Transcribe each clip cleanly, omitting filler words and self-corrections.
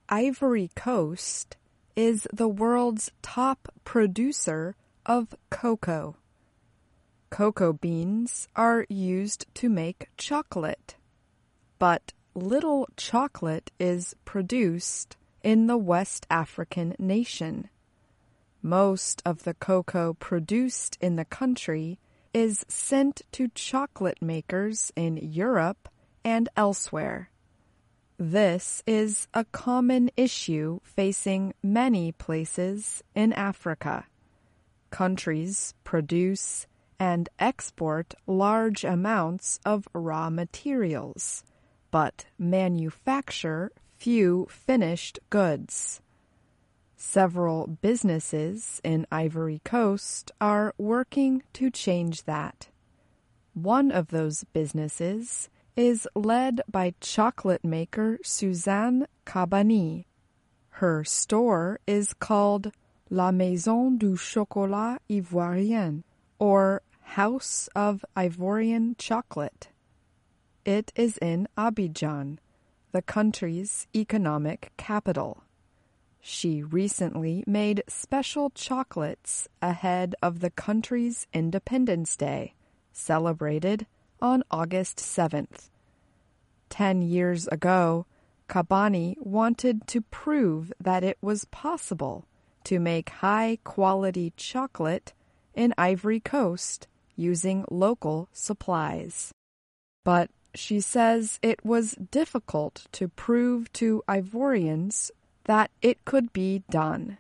Ivory Coast is the world's top producer of cocoa. Cocoa beans are used to make chocolate, but little chocolate is produced in the West African nation. Most of the cocoa produced in the country is sent to chocolate makers in Europe and elsewhere. This is a common issue facing many places in Africa. Countries produce and export large amounts of raw materials, but manufacture few finished goods. Several businesses in Ivory Coast are working to change that. One of those businesses is led by chocolate maker Suzanne Kabani. Her store is called La Maison du Chocolat Ivoirien, or House of Ivorian Chocolate. It is in Abidjan, the country's economic capital. She recently made special chocolates ahead of the country's Independence Day, celebrated on August 7th. 10 years ago, Kabani wanted to prove that it was possible to make high-quality chocolate in Ivory Coast using local supplies. But she says it was difficult to prove to Ivorians that it could be done.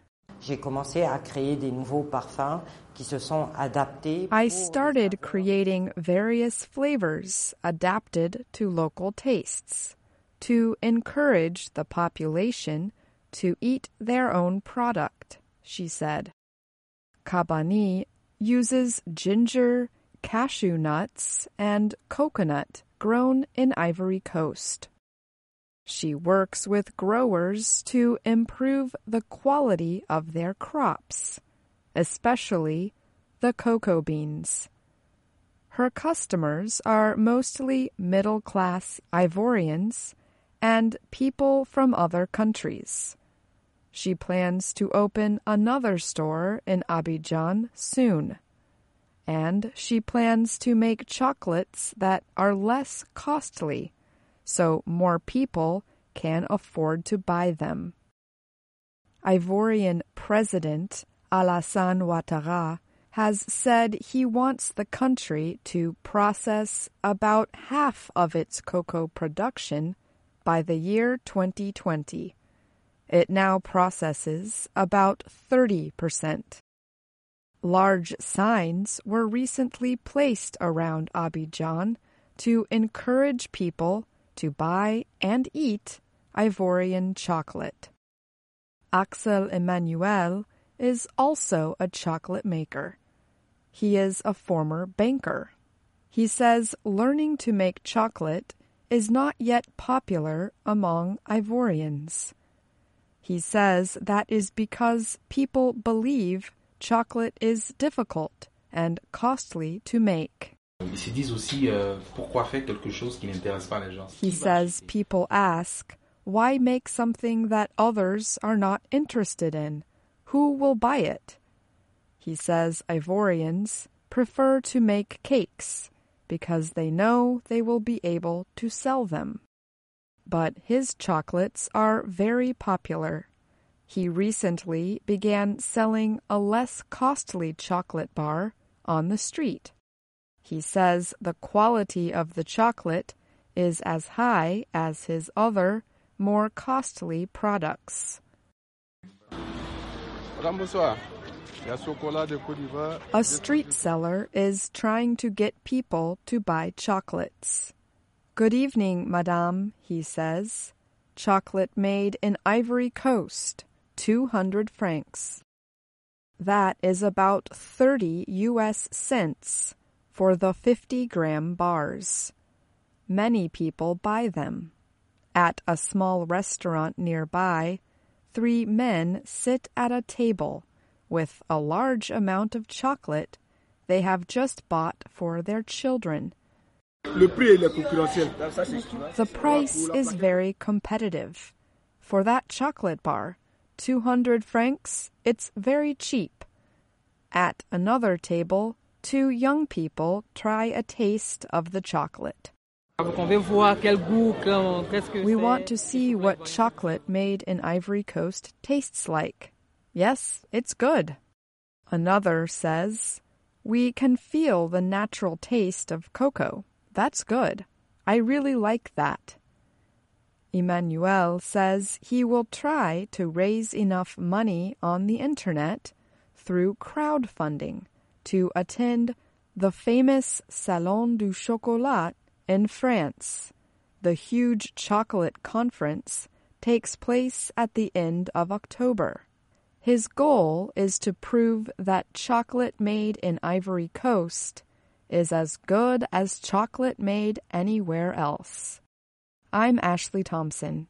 I started creating various flavors adapted to local tastes to encourage the population to eat their own product, she said. Kabani uses ginger, cashew nuts, and coconut grown in Ivory Coast. She works with growers to improve the quality of their crops, especially the cocoa beans. Her customers are mostly middle-class Ivorians and people from other countries. She plans to open another store in Abidjan soon, and she plans to make chocolates that are less costly so more people can afford to buy them. Ivorian President Alassane Ouattara has said he wants the country to process about half of its cocoa production by the year 2020. It now processes about 30%. Large signs were recently placed around Abidjan to encourage people to buy and eat Ivorian chocolate. Axel Emmanuel is also a chocolate maker. He is a former banker. He says learning to make chocolate is not yet popular among Ivorians. He says that is because people believe chocolate is difficult and costly to make. He says people ask, why make something that others are not interested in? Who will buy it? He says Ivorians prefer to make cakes because they know they will be able to sell them. But his chocolates are very popular. He recently began selling a less costly chocolate bar on the street. He says the quality of the chocolate is as high as his other, more costly products. A street seller is trying to get people to buy chocolates. Good evening, madame, he says. Chocolate made in Ivory Coast, 200 francs. That is about 30 US cents for the 50-gram bars. Many people buy them. At a small restaurant nearby, 3 men sit at a table with a large amount of chocolate they have just bought for their children. The price is very competitive. for that chocolate bar. 200 francs, it's very cheap. At another table, two young people try a taste of the chocolate. We want to see what chocolate made in Ivory Coast tastes like. Yes, it's good. Another says, we can feel the natural taste of cocoa. That's good. I really like that. Emmanuel says he will try to raise enough money on the internet through crowdfunding to attend the famous Salon du Chocolat in France. The huge chocolate conference takes place at the end of October. His goal is to prove that chocolate made in Ivory Coast is as good as chocolate made anywhere else. I'm Ashley Thompson.